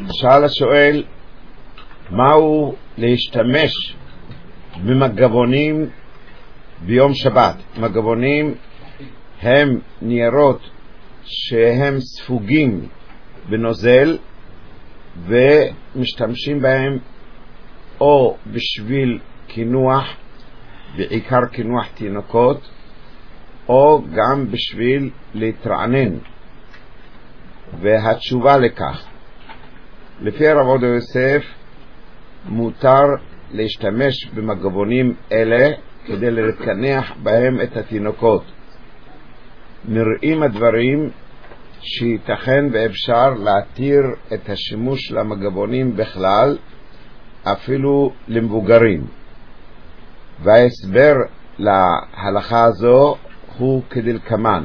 שאל השואל, מהו להשתמש במגבונים ביום שבת? מגבונים הם ניירות שהם ספוגים בנוזל ומשתמשים בהם או בשביל קינוח, בעיקר קינוח תינוקות, או גם בשביל להתרענן. והתשובה לכך, לפי הרב עובדיה יוסף, מותר להשתמש במגבונים אלה כדי לקנח בהם את התינוקות. נראים הדברים שייתכן ואפשר להתיר את השימוש למגבונים בכלל, אפילו למבוגרים. וההסבר להלכה הזו הוא כדלקמן.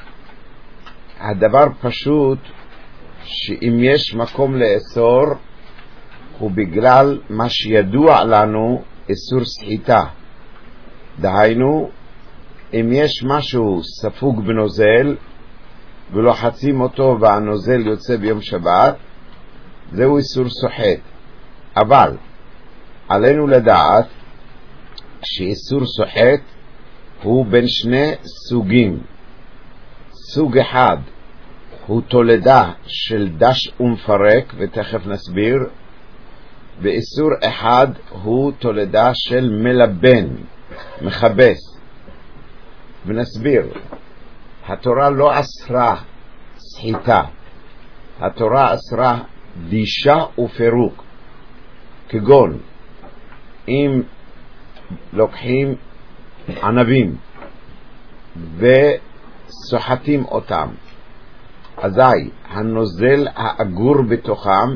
הדבר פשוט שאם יש מקום לאסור הוא בגלל מה שידוע לנו איסור סחיטה. דהיינו, אם יש משהו ספוג בנוזל ולוחצים אותו והנוזל יוצא ביום שבת, זהו איסור סוחט. אבל עלינו לדעת שאיסור סוחט הוא בין שני סוגים. סוג אחד הוא תולדה של דש ומפרק, ותכף נסביר. ואיסור אחד הוא תולדה של מלבן, מחבס. ונסביר. התורה לא אסרה סחיטה, התורה אסרה דישה ופירוק. כגון אם לוקחים ענבים וסוחטים אותם, אזי הנוזל האגור בתוכם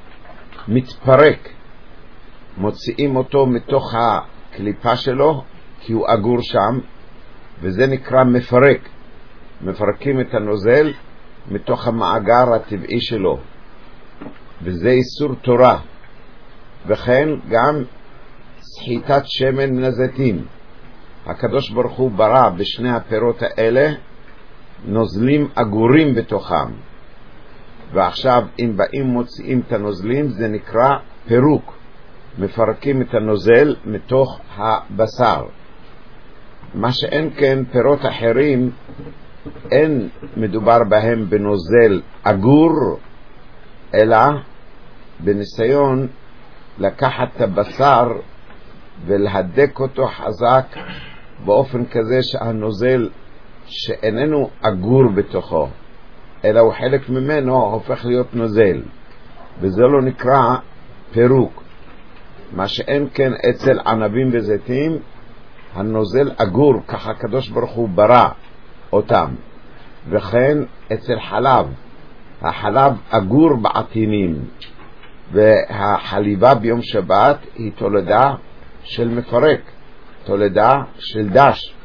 מתפרק, מוציאים אותו מתוך הקליפה שלו כי הוא אגור שם, וזה נקרא מפרק. מפרקים את הנוזל מתוך המאגר הטבעי שלו, וזה איסור תורה. וכן גם סחיטת שמן מן הזיתים. הקדוש ברוך הוא ברא בשני הפירות האלה נוזלים אגורים בתוכם, ועכשיו אם באים מוציאים את הנוזלים זה נקרא פירוק, מפרקים את הנוזל מתוך הבשר. מה שאין כן פירות אחרים אין מדובר בהם בנוזל אגור, אלא בניסיון לקחת את הבשר ולהדק אותו חזק באופן כזה שהנוזל שאיננו אגור בתוכו אלא הוא חלק ממנו הופך להיות נוזל, וזה לא נקרא פירוק. מה שאין כן אצל ענבים וזיתים הנוזל אגור, ככה הקדוש ברוך הוא ברא אותם. וכן אצל חלב, החלב אגור בעטינים, והחליבה ביום שבת היא תולדה של מפרק, תולדה של דש.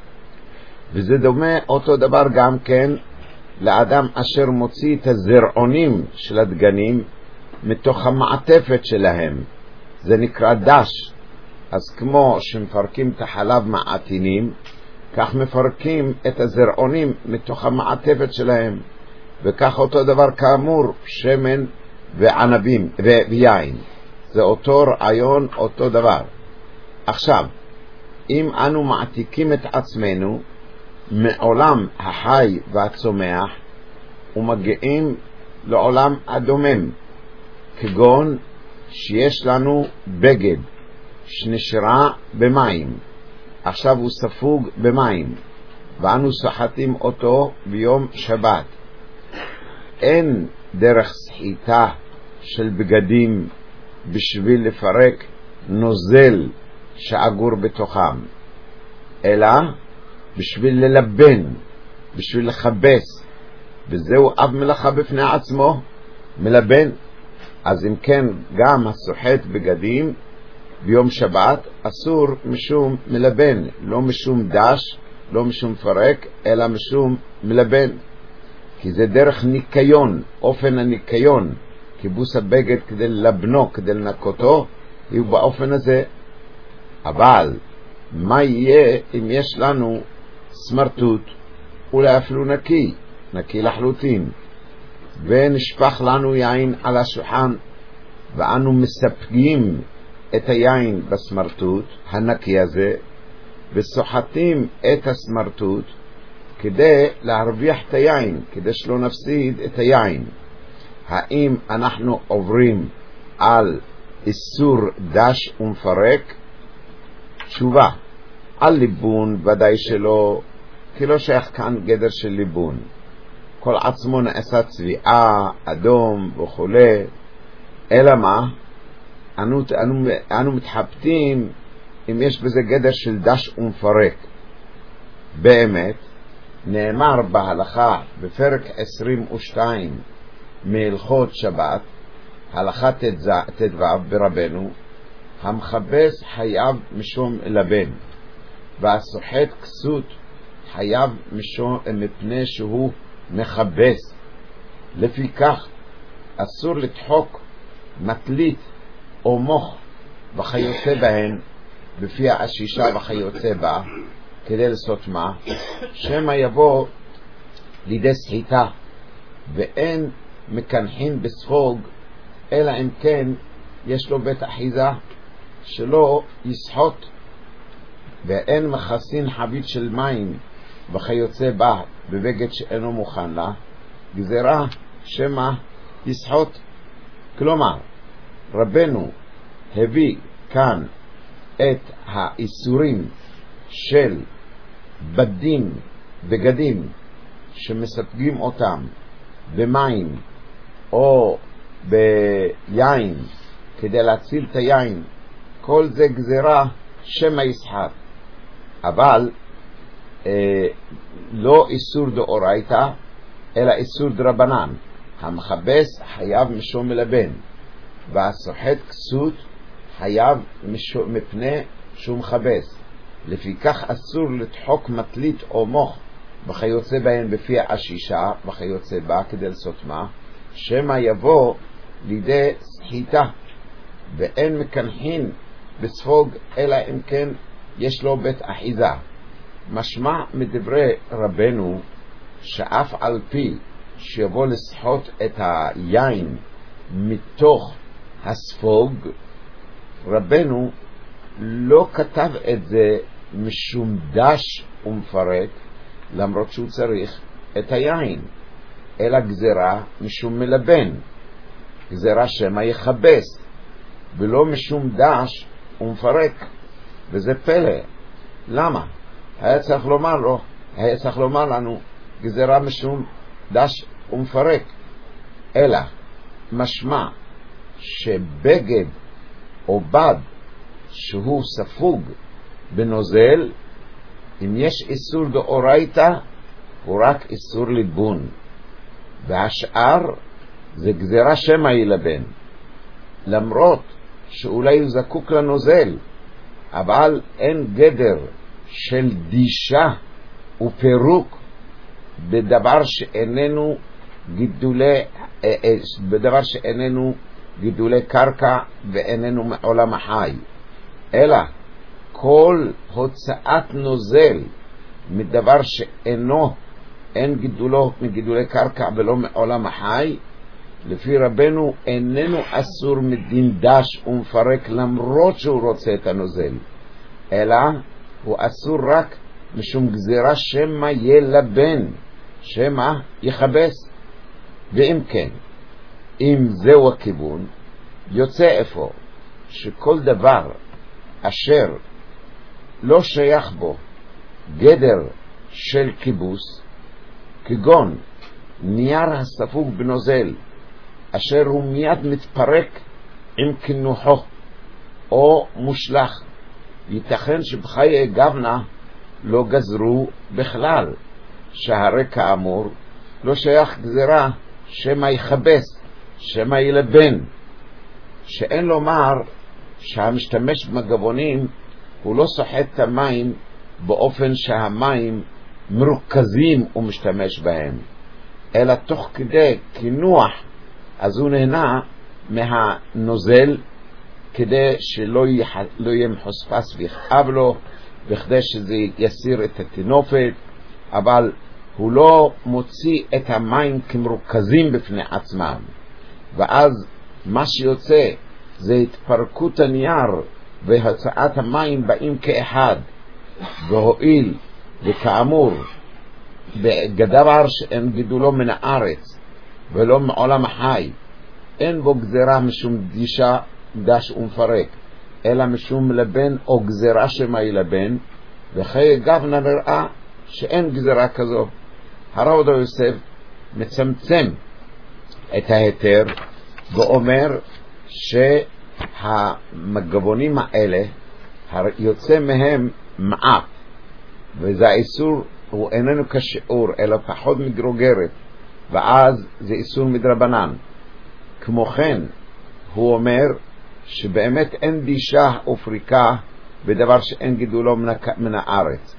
וזה דומה אותו דבר גם כן לאדם אשר מוציא את הזרעונים של הדגנים מתוך המעטפת שלהם, זה נקרא דש. אז כמו שמפרקים את החלב מעטינים, כך מפרקים את הזרעונים מתוך המעטפת שלהם, וכך אותו דבר כאמור שמן וענבים ויין, זה אותו רעיון, אותו דבר. עכשיו, אם אנו מעתיקים את עצמנו מעולם החי והצומח ומגיעים לעולם הדומם, כגון שיש לנו בגד שנשרה במים, עכשיו הוא ספוג במים ואנו סוחטים אותו ביום שבת, אין דרך סחיטה של בגדים בשביל לפרק נוזל שאגור בתוכם, אלא בשביל ללבן, בשביל לחבס, וזהו אב מלאכה בפני עצמו, מלבן. אז אם כן גם הסוחט בגדים ביום שבת אסור משום מלבן, לא משום דש, לא משום פרק, אלא משום מלבן, כי זה דרך ניקיון, אופן הניקיון. כיבוס הבגד כדי ללבנו, כדי לנקותו, הוא באופן הזה. אבל מה יהיה אם יש לנו סמרטוט, אולי אפילו נקי לחלוטין? ונשפך לנו יין על השולחן, ואנו מספגים את היין בסמרטוט הנקי הזה, וסוחטים את הסמרטוט כדי להרוויח את היין, כדי שלא נפסיד את היין. האם אנחנו עוברים על איסור דש ומפרק? תשובה, על ליבון ודאי שלא, כי לא שייך כאן גדר של ליבון. כל עצמו נעשה צביעה, אדום וכו'. אלא מה? אנו מתחבטים אם יש בזה גדר של דש ומפרק. באמת, נאמר בהלכה בפרק 22 מהלכות שבת, הלכה ט"ו ברבנו, המחבס חייב משום לבן, והסוחט כסות חייב משום מפני שהוא מחבס. לפיכך אסור לדחוק מטלית או מוח וכיוצא בהן בפי העשישה וכיוצא בה, כדי לעשות מה? שמא יבוא לידי סחיטה, ואין מקנחין בספוג, אלא אם כן יש לו בית אחיזה שלא יסחוט, ואין מכסין חבית של מים וכיוצא בה בבגד שאינו מוכן לה, גזרה שמא יסחוט. כלומר, רבנו הביא כאן את האיסורים של בגדים שמספגים אותם במים או ביין כדי להציל את היין, כל זה גזרה שמא יסחט. אבל לא איסור דאורייתא אלא איסור דרבנן. המחבס חייב משום מלבן, והסוחט כסות חייב מפני שהוא מחבס. לפיכך אסור לדחוק מטלית או מוח וכיוצא בהן בפי העשישה וכיוצא בה, כדי לעשות מה? שמא יבוא לידי סחיטה, ואין מקנחין בספוג אלא אם כן יש לו בית אחיזה. משמע מדברי רבנו שאף על פי שיבוא לסחוט את היין מתוך הספוג, רבנו לא כתב את זה משום דש ומפרק, למרות שהוא צריך את היין, אלא גזרה משום מלבן, גזרה שמא יחבס, ולא משום דש ומפרק. וזה פלא. למה? היה צריך לומר לנו גזרה משום דש ומפרק. אלא משמע שבגד או בד שהוא ספוג בנוזל, אם יש איסור דאורייתא הוא רק איסור ליבון, והשאר זה גזרה שמא ילבן, למרות שאולי הוא זקוק לנוזל, אבל אין גדר של דישה ופירוק בדבר שאיננו גידולי קרקע ואיננו מעולם החי, אלא כל הוצאת נוזל מדבר אין גידולו מגידולי קרקע ולא מעולם החי, לפי רבנו איננו אסור מדין דש ומפרק, למרות שהוא רוצה את הנוזל, אלא הוא אסור רק משום גזירה שמא ילבן, שמא יחבס. ואם כן, אם זהו הכיוון, יוצא אפוא שכל דבר אשר לא שייך בו גדר של כיבוס, כגון נייר הספוג בנוזל אשר הוא מיד מתפרק עם כינוחו או מושלח, ייתכן שבחיי גבנה לא גזרו בכלל, שהרי כאמור לא שייך גזרה שמא יחבס, שמא ילבן, שאין לומר שהמשתמש במגבונים הוא לא סוחט את המים באופן שהמים מרוכזים ומשתמש בהם, אלא תוך כדי כינוח אז הוא נהנה מהנוזל כדי שלא יהיה מחוספס ויכאב לו, וכדי שזה יסיר את התינופת, אבל הוא לא מוציא את המים כמרוכזים בפני עצמם, ואז מה שיוצא זה התפרקות הנייר והוצאת המים באים כאחד. והואיל וכאמור בדבר שאין גידולו מן הארץ ולא מעולם החי, אין בו גזירה משום דישה דש ומפרק, אלא משום לבן או גזירה שמאי לבן, וחיי גבנה נראה שאין גזירה כזו. הרב עובדיה יוסף מצמצם את ההיתר ואומר שהמגבונים האלה יוצא מהם מעט, וזה האיסור הוא איננו כשיעור אלא פחות מגרוגרת, ואז זה איסור מדרבנן. כמו כן הוא אומר שבאמת אין דישה ופריקה בדבר שאין גידולו מן הארץ,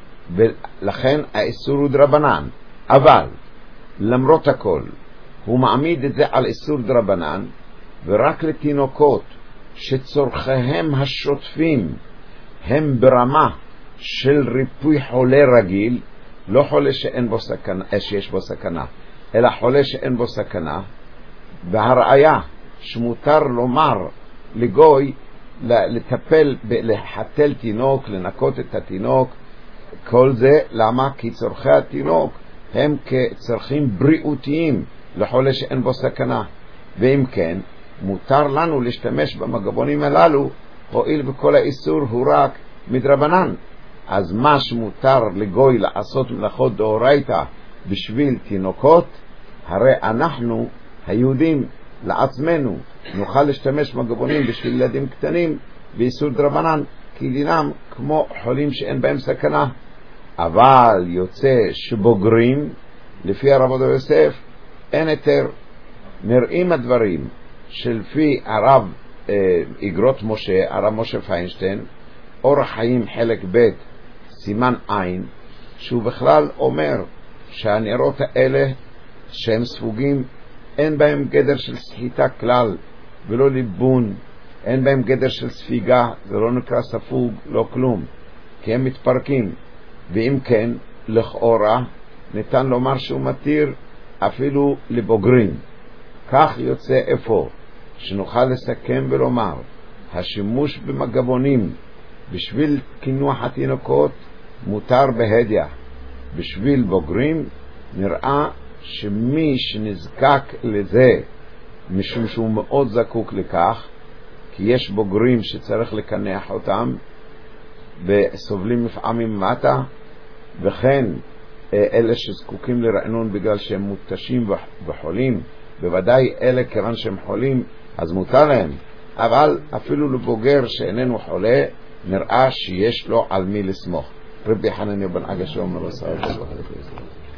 ולכן האיסור הוא דרבנן. אבל למרות הכל הוא מעמיד את זה על איסור דרבנן, ורק לתינוקות שצורכיהם השוטפים הם ברמה של ריפוי חולה רגיל, לא חולה שאין בו סכנה, שיש בו סכנה, אלא חולה שאין בו סכנה. והראיה שמותר לומר לגוי לטפל, לחתל תינוק, לנקות את התינוק, כל זה למה? כי צורכי התינוק הם כצרכים בריאותיים לחולה שאין בו סכנה. ואם כן, מותר לנו להשתמש במגבונים הללו, הואיל וכל האיסור הוא רק מדרבנן. אז מה שמותר לגוי לעשות מלאכות דאורייתא בשביל תינוקות, הרי אנחנו היהודים לעצמנו נוכל להשתמש במגבונים בשביל ילדים קטנים באיסור דרבנן, כי דינם כמו חולים שאין בהם סכנה. אבל יוצא שבוגרים, לפי הרב עובדיה יוסף, אין היתר. נראים הדברים שלפי הרב איגרות משה, הרב משה פיינשטיין, אורח חיים חלק ב' סימן עין, שהוא בכלל אומר שהנרות האלה שהם ספוגים אין בהם גדר של סחיטה כלל ולא ליבון, אין בהם גדר של ספיגה, זה לא נקרא ספוג, לא כלום, כי הם מתפרקים. ואם כן, לכאורה ניתן לומר שהוא מתיר אפילו לבוגרים. כך יוצא אפוא שנוכל לסכם ולומר, השימוש במגבונים בשביל קינוח התינוקות מותר בהדיה. בשביל בוגרים נראה שמי שנזקק לזה משום שהוא מאוד זקוק לכך, כי יש בוגרים שצריך לקנח אותם וסובלים לפעמים מטה, וכן אלה שזקוקים לרענון בגלל שהם מותשים וחולים, בוודאי אלה כיוון שהם חולים אז מותר להם. אבל אפילו לבוגר שאיננו חולה נראה שיש לו על מי לסמוך. רבי חנניה בן עגשא אומר לסעד